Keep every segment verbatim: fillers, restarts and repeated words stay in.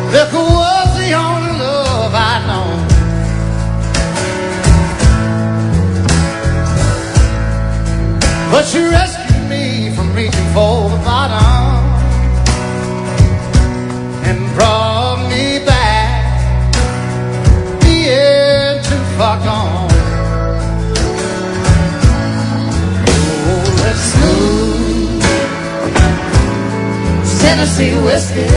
Liquor was the only love I'd known. But she rescued me from reaching for the bottom and brought me back, being too far gone. Oh, that smooth Tennessee whiskey,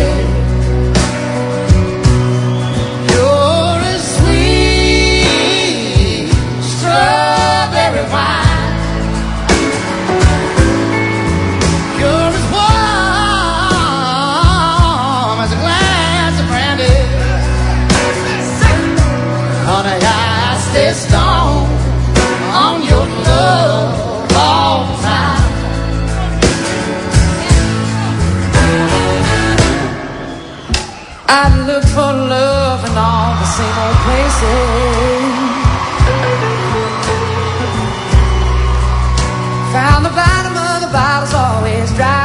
you're as sweet strawberry wine. Honey, I stay strong on your love all the time. I look for love in all the same old places. Found the bottom of the bottle's always dry.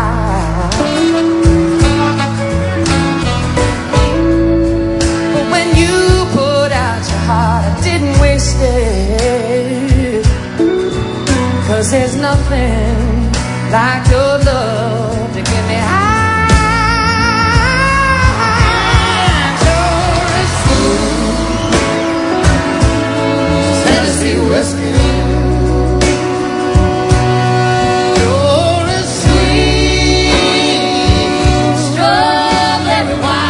I didn't waste it, 'cause there's nothing like your love to get me high. You're as smooth Tennessee whiskey, you're as sweet strawberry wine.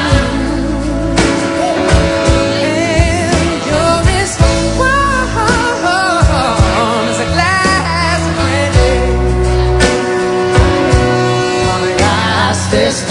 This